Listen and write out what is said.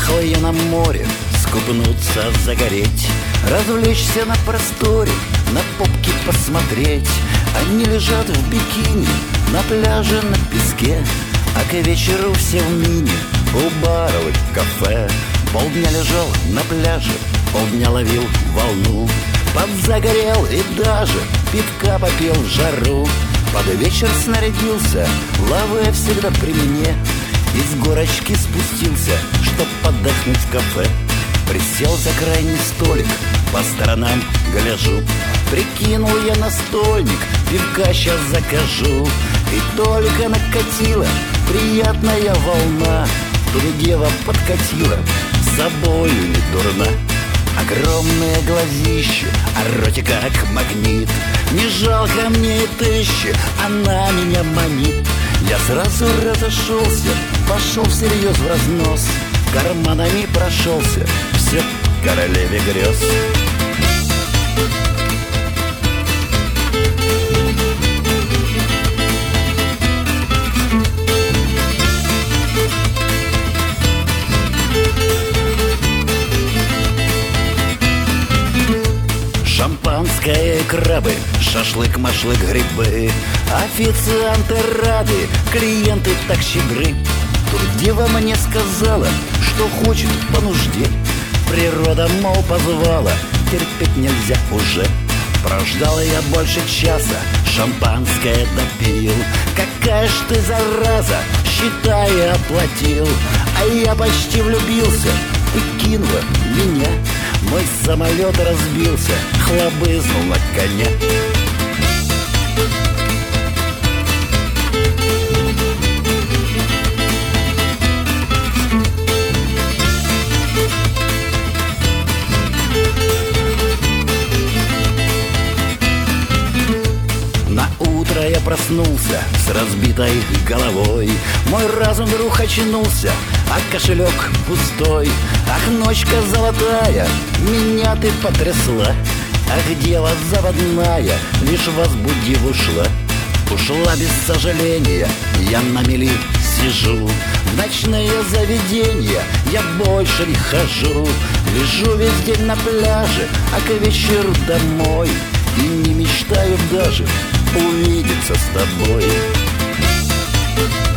Приехал я на море, скупнуться, загореть, развлечься на просторе, на попки посмотреть. Они лежат в бикини на пляже, на песке, а к вечеру все в мини у баров и кафе. Полдня лежал на пляже, полдня ловил волну, подзагорел и даже пивка попил в жару. Под вечер снарядился, лавэ всегда при мне, из горочки спустился, чтоб отдохнуть в кафе. Присел за крайний столик, по сторонам гляжу, прикинул я на стольник, пивка сейчас закажу. И только накатила приятная волна, тут дева подкатила, с собою не дурна. Огромные глазища, а ротик как магнит, не жалко мне и тысячи, она меня манит. Я сразу разошелся, пошел всерьез в разнос, карманами прошелся, все королеве грез. Шампанское, крабы, шашлык-машлык, грибы, официанты рады, клиенты так щедры. Тут дева мне сказала, что хочет по нужде, природа, мол, позвала, терпеть нельзя уже. Прождал я больше часа, шампанское допил. Какая ж ты зараза, считай, оплатил. А я почти влюбился, и кинула меня. Мой самолет разбился, хлобызнул на коня. На утро я проснулся с разбитой головой, мой разум вдруг очнулся, а кошелек пустой. Ах, ночка золотая, меня ты потрясла, ах, дева заводная, лишь возбудив ушла. Ушла без сожаления, я на мели сижу, в ночные заведения я больше не хожу. Лежу весь день на пляже, а к вечеру домой, и не мечтаю даже увидеться с тобой.